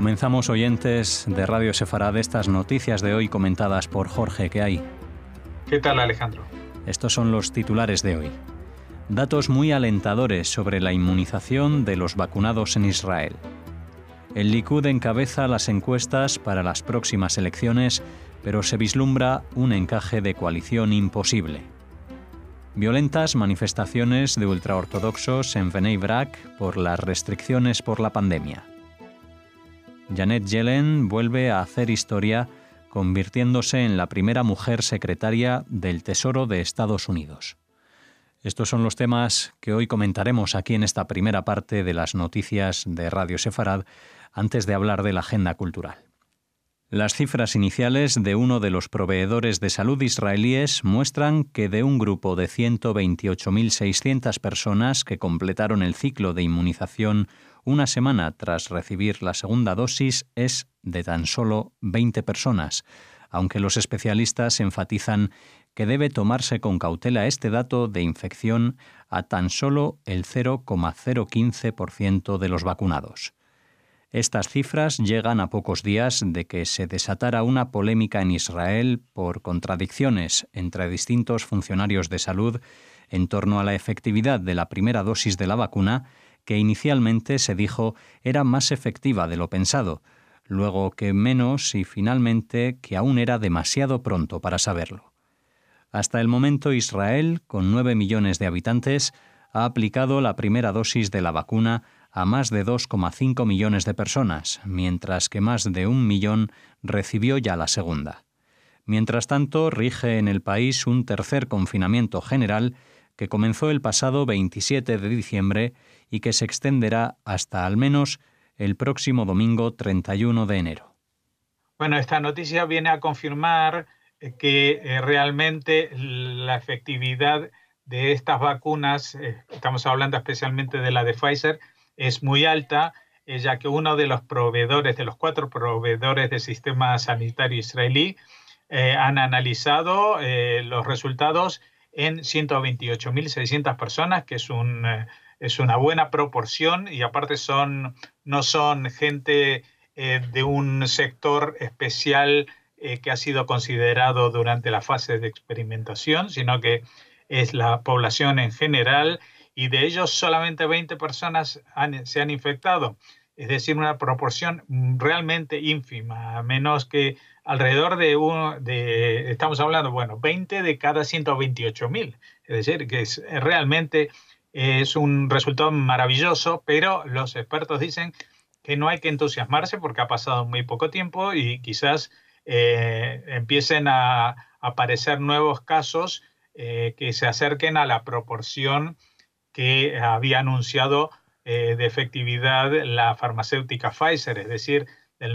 Comenzamos, oyentes de Radio Sefarad, estas noticias de hoy comentadas por Jorge. ¿Qué hay? ¿Qué tal, Alejandro? Estos son los titulares de hoy. Datos muy alentadores sobre la inmunización de los vacunados en Israel. El Likud encabeza las encuestas para las próximas elecciones, pero se vislumbra un encaje de coalición imposible. Violentas manifestaciones de ultraortodoxos en Bnei Brak por las restricciones por la pandemia. Janet Yellen vuelve a hacer historia, convirtiéndose en la primera mujer secretaria del Tesoro de Estados Unidos. Estos son los temas que hoy comentaremos aquí en esta primera parte de las noticias de Radio Sefarad, antes de hablar de la agenda cultural. Las cifras iniciales de uno de los proveedores de salud israelíes muestran que de un grupo de 128.600 personas que completaron el ciclo de inmunización una semana tras recibir la segunda dosis es de tan solo 20 personas, aunque los especialistas enfatizan que debe tomarse con cautela este dato de infección a tan solo el 0,015% de los vacunados. Estas cifras llegan a pocos días de que se desatara una polémica en Israel por contradicciones entre distintos funcionarios de salud en torno a la efectividad de la primera dosis de la vacuna, que inicialmente se dijo era más efectiva de lo pensado, luego que menos y finalmente que aún era demasiado pronto para saberlo. Hasta el momento, Israel, con 9 millones de habitantes, ha aplicado la primera dosis de la vacuna a más de 2,5 millones de personas, mientras que más de 1 millón recibió ya la segunda. Mientras tanto, rige en el país un tercer confinamiento general que comenzó el pasado 27 de diciembre y que se extenderá hasta al menos el próximo domingo 31 de enero. Bueno, esta noticia viene a confirmar que realmente la efectividad de estas vacunas, estamos hablando especialmente de la de Pfizer, es muy alta, ya que uno de los proveedores, de los 4 proveedores del sistema sanitario israelí, han analizado los resultados en 128.600 personas, que es una buena proporción, y aparte no son gente de un sector especial que ha sido considerado durante la fase de experimentación, sino que es la población en general, y de ellos solamente 20 personas se han infectado, es decir, una proporción realmente ínfima, menos que alrededor estamos hablando, 20 de cada 128.000, es decir, que realmente es un resultado maravilloso, pero los expertos dicen que no hay que entusiasmarse porque ha pasado muy poco tiempo y quizás empiecen a aparecer nuevos casos que se acerquen a la proporción que había anunciado de efectividad la farmacéutica Pfizer, es decir, del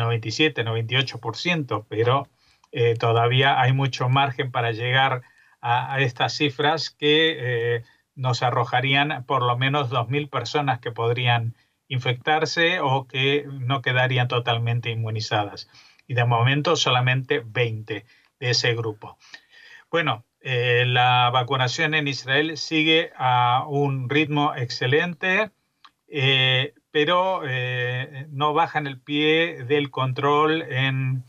97-98%, pero todavía hay mucho margen para llegar a estas cifras que nos arrojarían por lo menos 2.000 personas que podrían infectarse o que no quedarían totalmente inmunizadas. Y de momento solamente 20 de ese grupo. Bueno, la vacunación en Israel sigue a un ritmo excelente, pero no bajan el pie del control en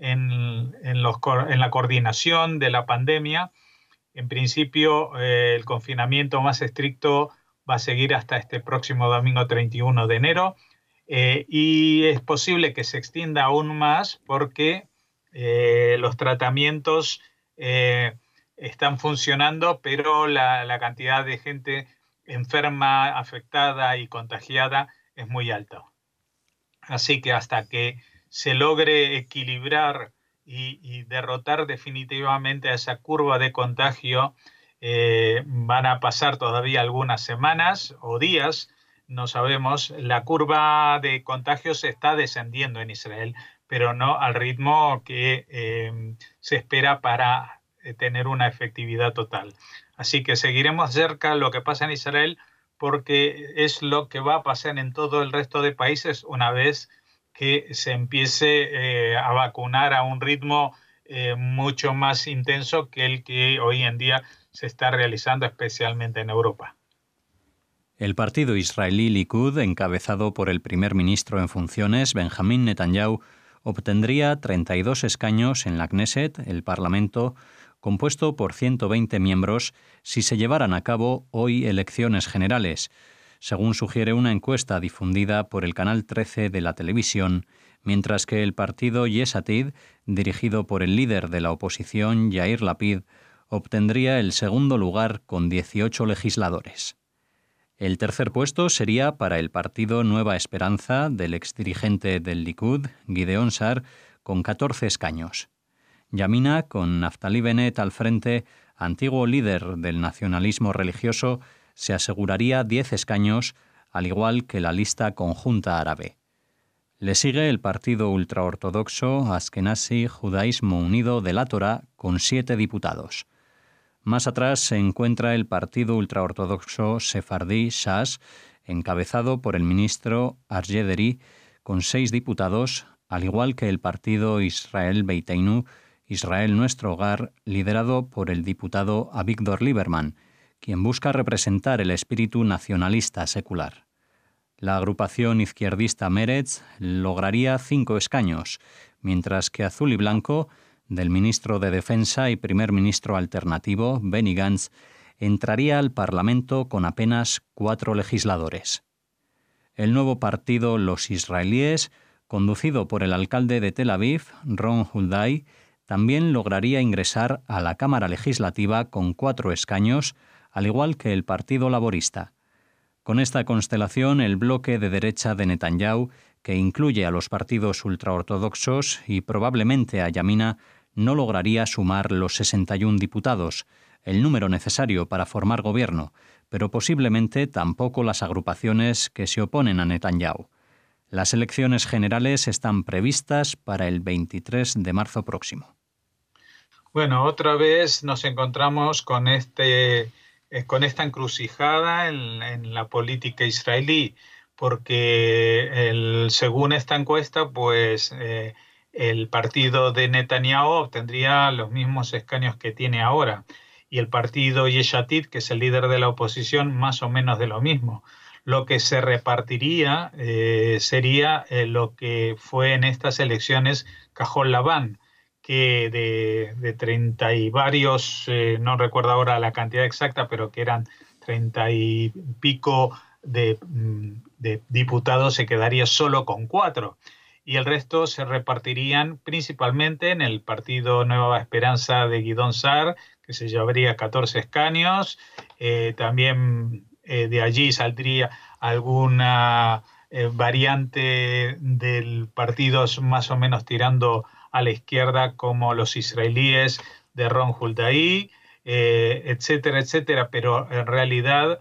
la coordinación de la pandemia. En principio, el confinamiento más estricto va a seguir hasta este próximo domingo 31 de enero, y es posible que se extienda aún más porque los tratamientos están funcionando, pero la cantidad de gente enferma, afectada y contagiada es muy alta. Así que hasta que se logre equilibrar y derrotar definitivamente a esa curva de contagio, van a pasar todavía algunas semanas o días, no sabemos. La curva de contagios está descendiendo en Israel, pero no al ritmo que se espera para tener una efectividad total. Así que seguiremos cerca lo que pasa en Israel, porque es lo que va a pasar en todo el resto de países una vez que se empiece a vacunar a un ritmo mucho más intenso que el que hoy en día se está realizando, especialmente en Europa. El partido israelí Likud, encabezado por el primer ministro en funciones, Benjamín Netanyahu, obtendría 32 escaños en la Knesset, el Parlamento, compuesto por 120 miembros, si se llevaran a cabo hoy elecciones generales, según sugiere una encuesta difundida por el Canal 13 de la televisión, mientras que el partido Yesh Atid, dirigido por el líder de la oposición, Yair Lapid, obtendría el segundo lugar con 18 legisladores. El tercer puesto sería para el partido Nueva Esperanza del exdirigente del Likud, Gideon Sa'ar, con 14 escaños. Yamina, con Naftali Bennett al frente, antiguo líder del nacionalismo religioso, se aseguraría 10 escaños, al igual que la lista conjunta árabe. Le sigue el partido ultraortodoxo Askenazi Judaísmo Unido de la Torá, con 7 diputados. Más atrás se encuentra el partido ultraortodoxo sefardí Shas, encabezado por el ministro Aryeh Deri, con 6 diputados, al igual que el partido Israel Beiteinu, Israel Nuestro Hogar, liderado por el diputado Avigdor Lieberman, quien busca representar el espíritu nacionalista secular. La agrupación izquierdista Meretz lograría 5 escaños, mientras que Azul y Blanco, del ministro de Defensa y primer ministro alternativo, Benny Gantz, entraría al Parlamento con apenas 4 legisladores. El nuevo partido Los Israelíes, conducido por el alcalde de Tel Aviv, Ron Huldai, también lograría ingresar a la Cámara Legislativa con 4 escaños, al igual que el Partido Laborista. Con esta constelación, el bloque de derecha de Netanyahu, que incluye a los partidos ultraortodoxos y probablemente a Yamina, no lograría sumar los 61 diputados, el número necesario para formar gobierno, pero posiblemente tampoco las agrupaciones que se oponen a Netanyahu. Las elecciones generales están previstas para el 23 de marzo próximo. Bueno, otra vez nos encontramos con esta encrucijada en la política israelí, porque según esta encuesta, pues el partido de Netanyahu obtendría los mismos escaños que tiene ahora, y el partido Yesh Atid, que es el líder de la oposición, más o menos de lo mismo. Lo que se repartiría sería lo que fue en estas elecciones Cajol Labán, que de 30 y varios, no recuerdo ahora la cantidad exacta, pero que eran 30 y pico de diputados, se quedaría solo con 4. Y el resto se repartirían principalmente en el partido Nueva Esperanza de Gideon Sa'ar, que se llevaría 14 escaños. También de allí saldría alguna variante del partido más o menos tirando a la izquierda, como los israelíes de Ron Huldai, etcétera, etcétera. Pero en realidad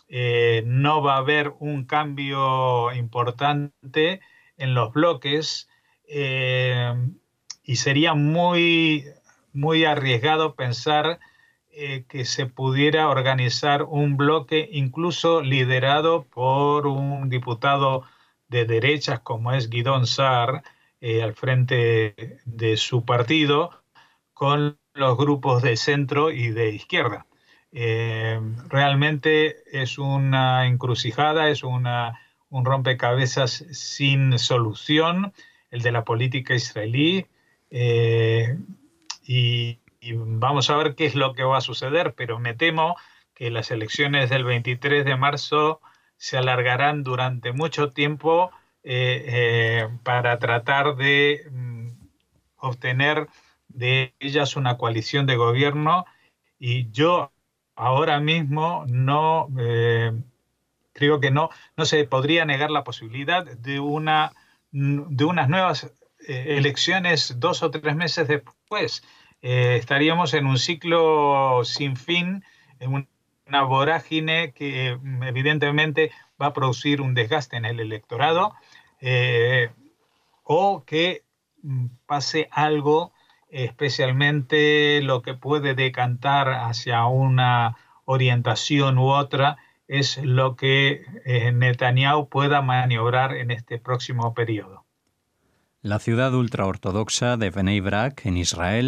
no va a haber un cambio importante en los bloques, y sería muy, muy arriesgado pensar que se pudiera organizar un bloque incluso liderado por un diputado de derechas como es Gideon Sa'ar, al frente de su partido, con los grupos de centro y de izquierda. Realmente es una encrucijada, es un rompecabezas sin solución, el de la política israelí, y vamos a ver qué es lo que va a suceder, pero me temo que las elecciones del 23 de marzo se alargarán durante mucho tiempo para tratar de obtener de ellas una coalición de gobierno, y yo ahora mismo no creo que no se podría negar la posibilidad de unas nuevas elecciones 2 o 3 meses después. Estaríamos en un ciclo sin fin, en una vorágine que evidentemente va a producir un desgaste en el electorado, o que pase algo, especialmente lo que puede decantar hacia una orientación u otra, es lo que Netanyahu pueda maniobrar en este próximo periodo. La ciudad ultraortodoxa de Bnei Brak, en Israel,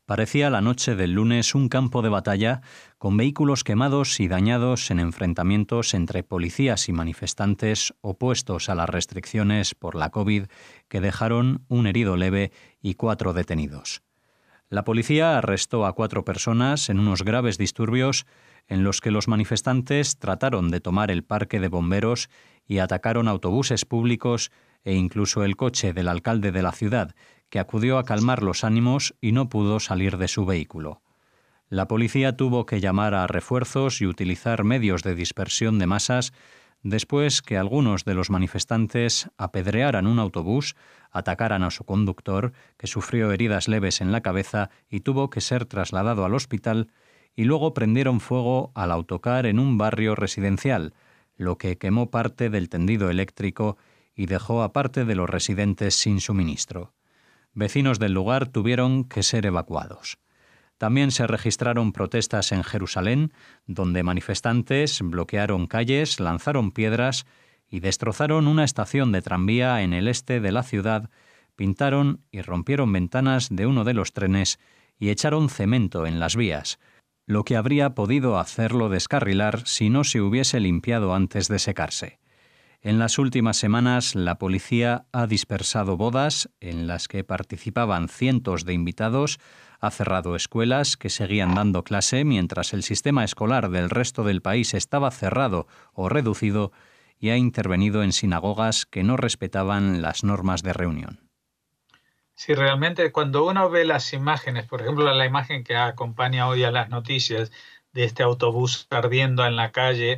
Parecía la noche del lunes un campo de batalla con vehículos quemados y dañados en enfrentamientos entre policías y manifestantes opuestos a las restricciones por la COVID que dejaron un herido leve y 4 detenidos. La policía arrestó a 4 personas en unos graves disturbios en los que los manifestantes trataron de tomar el parque de bomberos y atacaron autobuses públicos e incluso el coche del alcalde de la ciudad, que acudió a calmar los ánimos y no pudo salir de su vehículo. La policía tuvo que llamar a refuerzos y utilizar medios de dispersión de masas después que algunos de los manifestantes apedrearan un autobús, atacaran a su conductor, que sufrió heridas leves en la cabeza y tuvo que ser trasladado al hospital, y luego prendieron fuego al autocar en un barrio residencial, lo que quemó parte del tendido eléctrico y dejó a parte de los residentes sin suministro. Vecinos del lugar tuvieron que ser evacuados. También se registraron protestas en Jerusalén, donde manifestantes bloquearon calles, lanzaron piedras y destrozaron una estación de tranvía en el este de la ciudad, pintaron y rompieron ventanas de uno de los trenes y echaron cemento en las vías, lo que habría podido hacerlo descarrilar si no se hubiese limpiado antes de secarse. En las últimas semanas, la policía ha dispersado bodas en las que participaban cientos de invitados, ha cerrado escuelas que seguían dando clase mientras el sistema escolar del resto del país estaba cerrado o reducido y ha intervenido en sinagogas que no respetaban las normas de reunión. Sí, realmente cuando uno ve las imágenes, por ejemplo, la imagen que acompaña hoy a las noticias de este autobús ardiendo en la calle,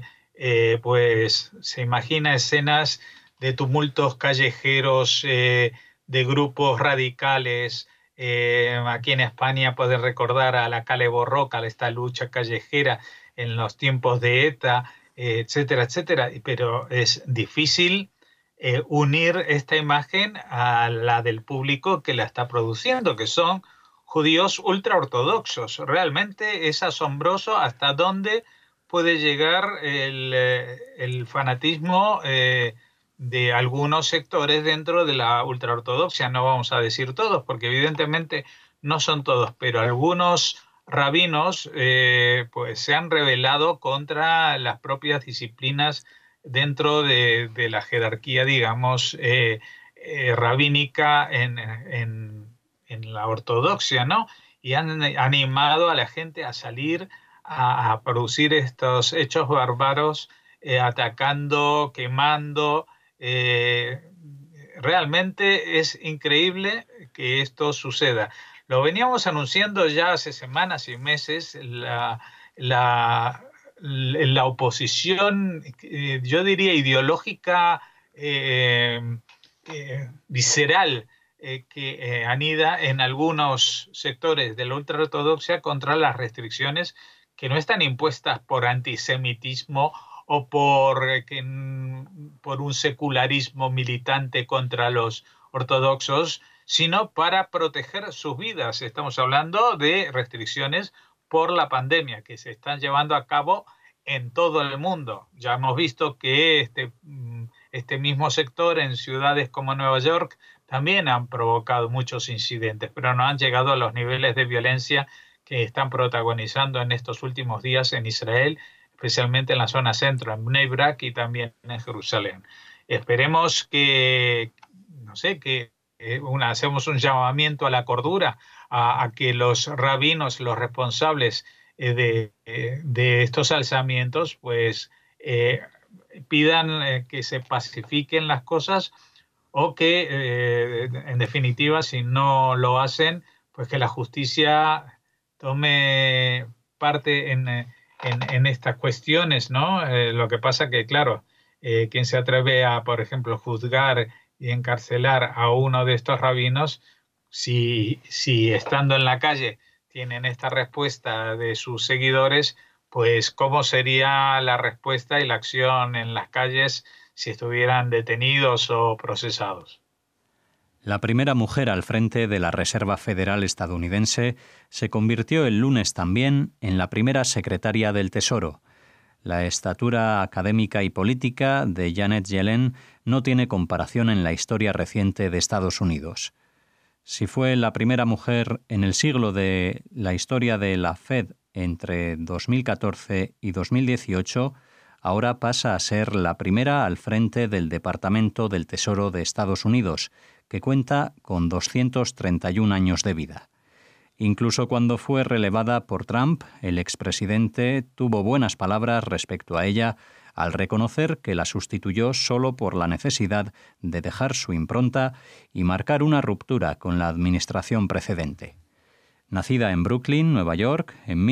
pues se imagina escenas de tumultos callejeros, de grupos radicales. Aquí en España pueden recordar a la Kale Borroka, esta lucha callejera en los tiempos de ETA, etcétera, etcétera. Pero es difícil unir esta imagen a la del público que la está produciendo, que son judíos ultraortodoxos. Realmente es asombroso hasta dónde puede llegar el fanatismo de algunos sectores dentro de la ultraortodoxia. No vamos a decir todos, porque evidentemente no son todos, pero algunos rabinos pues se han rebelado contra las propias disciplinas dentro de la jerarquía, digamos, rabínica en la ortodoxia, ¿no? Y han animado a la gente a salir a producir estos hechos bárbaros, atacando, quemando. Realmente es increíble que esto suceda. Lo veníamos anunciando ya hace semanas y meses, la oposición, yo diría ideológica, visceral, que anida en algunos sectores de la ultraortodoxia contra las restricciones que no están impuestas por antisemitismo o por un secularismo militante contra los ortodoxos, sino para proteger sus vidas. Estamos hablando de restricciones por la pandemia que se están llevando a cabo en todo el mundo. Ya hemos visto que este mismo sector en ciudades como Nueva York también han provocado muchos incidentes, pero no han llegado a los niveles de violencia que están protagonizando en estos últimos días en Israel, especialmente en la zona centro, en Bnei Brak y también en Jerusalén. Esperemos que, no sé, que hacemos un llamamiento a la cordura, a que los rabinos, los responsables de estos alzamientos, pues pidan que se pacifiquen las cosas o que, en definitiva, si no lo hacen, pues que la justicia tome parte en estas cuestiones, ¿no? Lo que pasa que, claro, quien se atreve a, por ejemplo, juzgar y encarcelar a uno de estos rabinos, si estando en la calle tienen esta respuesta de sus seguidores, pues ¿cómo sería la respuesta y la acción en las calles si estuvieran detenidos o procesados? La primera mujer al frente de la Reserva Federal estadounidense se convirtió el lunes también en la primera secretaria del Tesoro. La estatura académica y política de Janet Yellen no tiene comparación en la historia reciente de Estados Unidos. Si fue la primera mujer en el siglo de la historia de la Fed entre 2014 y 2018, ahora pasa a ser la primera al frente del Departamento del Tesoro de Estados Unidos, que cuenta con 231 años de vida. Incluso cuando fue relevada por Trump, el expresidente tuvo buenas palabras respecto a ella al reconocer que la sustituyó solo por la necesidad de dejar su impronta y marcar una ruptura con la administración precedente. Nacida en Brooklyn, Nueva York, en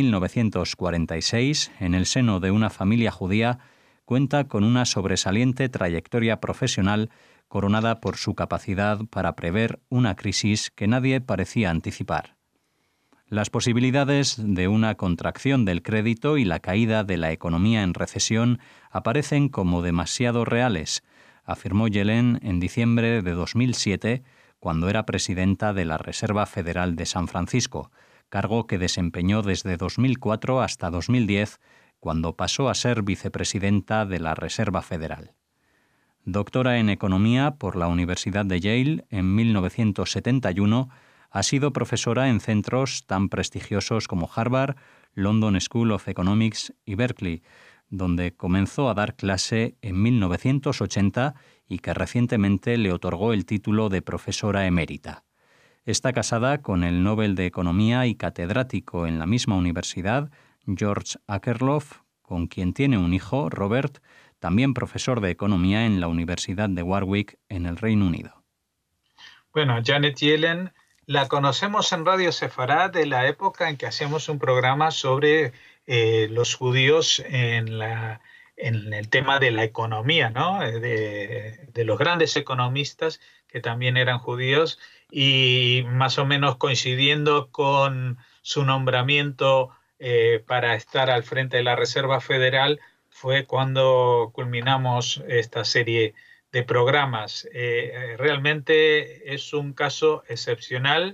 1946, en el seno de una familia judía, cuenta con una sobresaliente trayectoria profesional coronada por su capacidad para prever una crisis que nadie parecía anticipar. Las posibilidades de una contracción del crédito y la caída de la economía en recesión aparecen como demasiado reales, afirmó Yellen en diciembre de 2007, cuando era presidenta de la Reserva Federal de San Francisco, cargo que desempeñó desde 2004 hasta 2010, cuando pasó a ser vicepresidenta de la Reserva Federal. Doctora en Economía por la Universidad de Yale en 1971, ha sido profesora en centros tan prestigiosos como Harvard, London School of Economics y Berkeley, donde comenzó a dar clase en 1980 y que recientemente le otorgó el título de profesora emérita. Está casada con el Nobel de Economía y catedrático en la misma universidad, George Akerlof, con quien tiene un hijo, Robert, también profesor de Economía en la Universidad de Warwick, en el Reino Unido. Bueno, Janet Yellen la conocemos en Radio Sefarad de la época en que hacíamos un programa sobre los judíos en el tema de la economía, ¿no? De los grandes economistas que también eran judíos, y más o menos coincidiendo con su nombramiento para estar al frente de la Reserva Federal fue cuando culminamos esta serie de programas. Realmente es un caso excepcional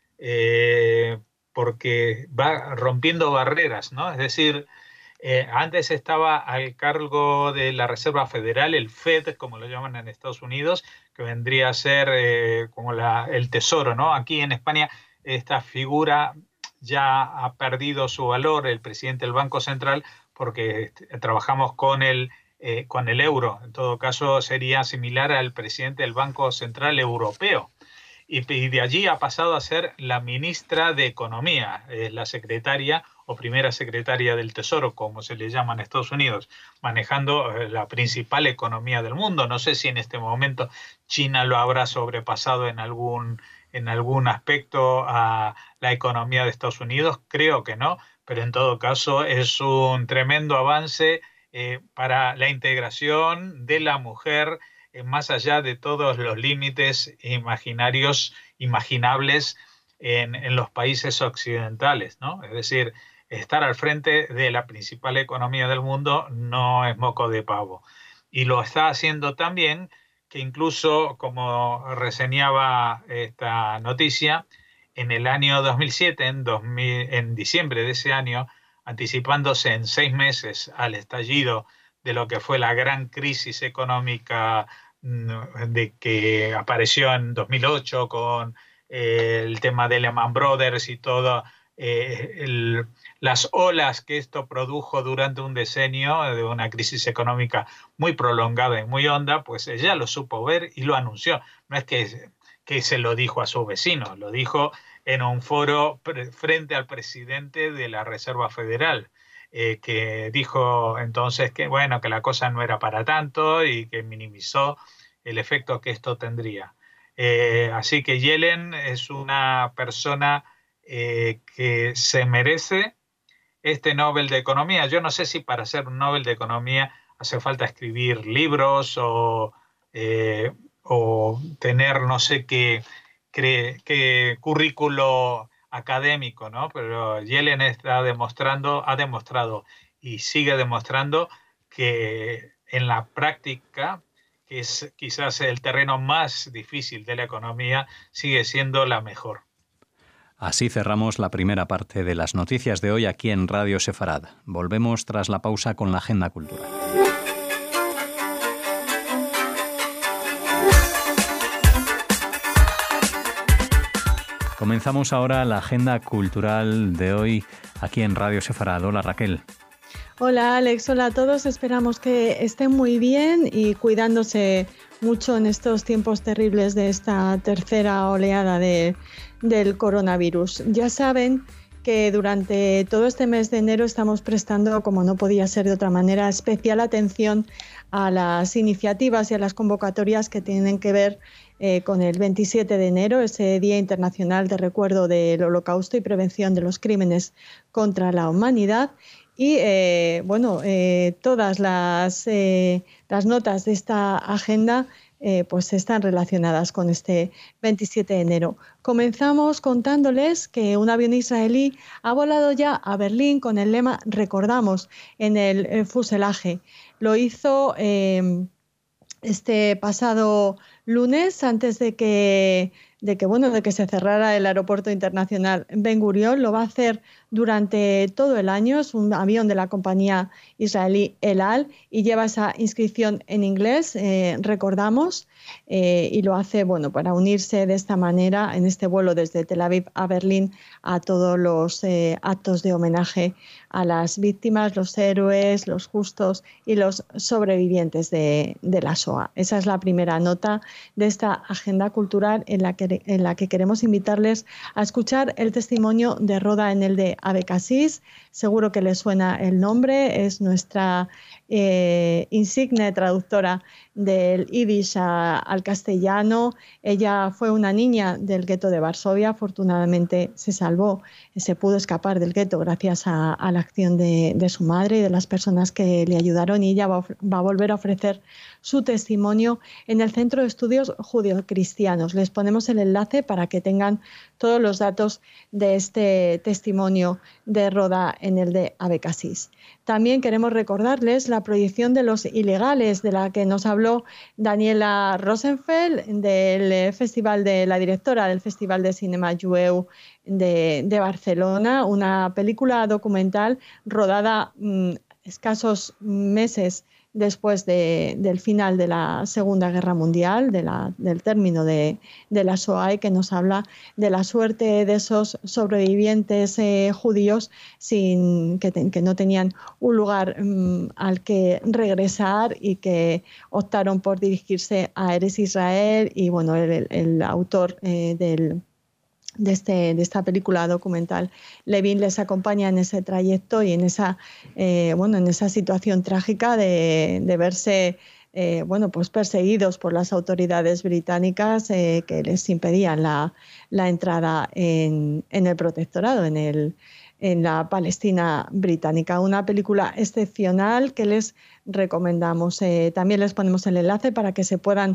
porque va rompiendo barreras, ¿no? Es decir, antes estaba al cargo de la Reserva Federal, el Fed, como lo llaman en Estados Unidos, que vendría a ser como el Tesoro, ¿no? Aquí en España esta figura ya ha perdido su valor, el presidente del Banco Central, porque trabajamos con el euro. En todo caso, sería similar al presidente del Banco Central Europeo. Y de allí ha pasado a ser la ministra de Economía, la secretaria o primera secretaria del Tesoro, como se le llama en Estados Unidos, manejando la principal economía del mundo. No sé si en este momento China lo habrá sobrepasado en algún aspecto a la economía de Estados Unidos. Creo que no, pero en todo caso es un tremendo avance para la integración de la mujer más allá de todos los límites imaginables en los países occidentales, ¿no? Es decir, estar al frente de la principal economía del mundo no es moco de pavo. Y lo está haciendo tan bien que incluso, como reseñaba esta noticia, en el año 2007, en diciembre de ese año, anticipándose en 6 meses al estallido de lo que fue la gran crisis económica de que apareció en 2008 con el tema de Lehman Brothers y todas las olas que esto produjo durante un decenio de una crisis económica muy prolongada y muy honda, pues ella lo supo ver y lo anunció. No es que se lo dijo a su vecino, lo dijo en un foro frente al presidente de la Reserva Federal, que dijo entonces que bueno, que la cosa no era para tanto y que minimizó el efecto que esto tendría. Así que Yellen es una persona que se merece este Nobel de Economía. Yo no sé si para ser un Nobel de Economía hace falta escribir libros o tener no sé qué currículo académico, ¿no? Pero Yellen ha demostrado y sigue demostrando que en la práctica, que es quizás el terreno más difícil de la economía, sigue siendo la mejor. Así cerramos la primera parte de las noticias de hoy aquí en Radio Sefarad. Volvemos tras la pausa con la agenda cultural. Comenzamos ahora la agenda cultural de hoy aquí en Radio Sefarad. Hola, Raquel. Hola, Alex. Hola a todos. Esperamos que estén muy bien y cuidándose mucho en estos tiempos terribles de esta tercera oleada del coronavirus. Ya saben que durante todo este mes de enero estamos prestando, como no podía ser de otra manera, especial atención a las iniciativas y a las convocatorias que tienen que ver con el 27 de enero, ese Día Internacional de Recuerdo del Holocausto y Prevención de los Crímenes contra la Humanidad. Y todas las notas de esta agenda pues están relacionadas con este 27 de enero. Comenzamos contándoles que un avión israelí ha volado ya a Berlín con el lema "Recordamos" en el fuselaje. Lo hizo este pasado lunes, antes de que se cerrara el aeropuerto internacional Ben Gurion. Lo va a hacer durante todo el año. Es un avión de la compañía israelí El Al y lleva esa inscripción en inglés, "Recordamos", y lo hace para unirse de esta manera en este vuelo desde Tel Aviv a Berlín a todos los actos de homenaje a las víctimas, los héroes, los justos y los sobrevivientes de la Shoah. Esa es la primera nota de esta agenda cultural en la que queremos invitarles a escuchar el testimonio de Roda Enelde Abecassis. Seguro que les suena el nombre. Es nuestra insigne traductora del yiddish al castellano. Ella fue una niña del gueto de Varsovia. Afortunadamente se salvó, se pudo escapar del gueto gracias a la acción de su madre y de las personas que le ayudaron, y ella va a volver a ofrecer su testimonio en el Centro de Estudios Judeocristianos. Les ponemos el enlace para que tengan todos los datos de este testimonio de Roda Enelde Abecassis. También queremos recordarles la proyección de Los Ilegales, de la que nos habló Daniela Rosenfeld, del festival de la directora del Festival de Cinema Jueu de Barcelona, una película documental rodada escasos meses después del final de la Segunda Guerra Mundial, del término de la Shoah, y que nos habla de la suerte de esos sobrevivientes judíos que no tenían un lugar al que regresar y que optaron por dirigirse a Eretz Israel. Y el autor de esta película documental, Levin, les acompaña en ese trayecto y en esa situación trágica de verse perseguidos por las autoridades británicas que les impedían la entrada en el protectorado, en la Palestina británica. Una película excepcional que les recomendamos. También les ponemos el enlace para que se puedan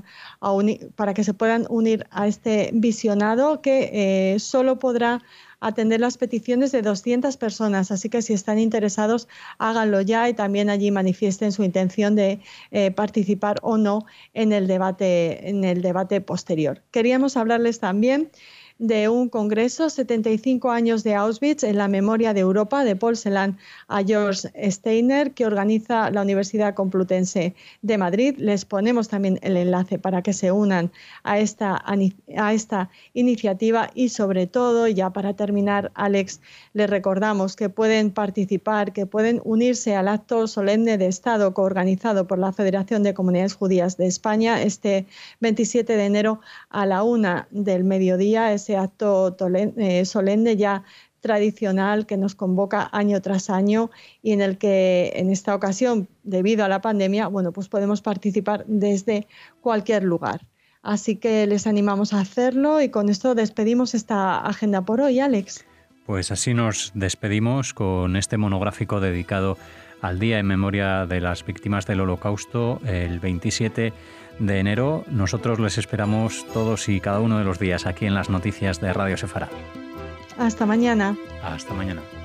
unir a este visionado, que solo podrá atender las peticiones de 200 personas. Así que si están interesados, háganlo ya, y también allí manifiesten su intención de participar o no en el debate posterior. Queríamos hablarles también de un congreso, 75 años de Auschwitz en la memoria de Europa, de Paul Celan a George Steiner, que organiza la Universidad Complutense de Madrid. Les ponemos también el enlace para que se unan a esta iniciativa. Y sobre todo, ya para terminar, Alex, les recordamos que pueden participar, que pueden unirse al acto solemne de Estado coorganizado por la Federación de Comunidades Judías de España este 27 de enero a la 1 del mediodía. Ese acto solemne ya tradicional que nos convoca año tras año, y en el que en esta ocasión, debido a la pandemia, pues podemos participar desde cualquier lugar. Así que les animamos a hacerlo, y con esto despedimos esta agenda por hoy, Alex. Pues así nos despedimos con este monográfico dedicado al Día en Memoria de las Víctimas del Holocausto, el 27 de enero. Nosotros les esperamos todos y cada uno de los días aquí en las noticias de Radio Sefarad. Hasta mañana. Hasta mañana.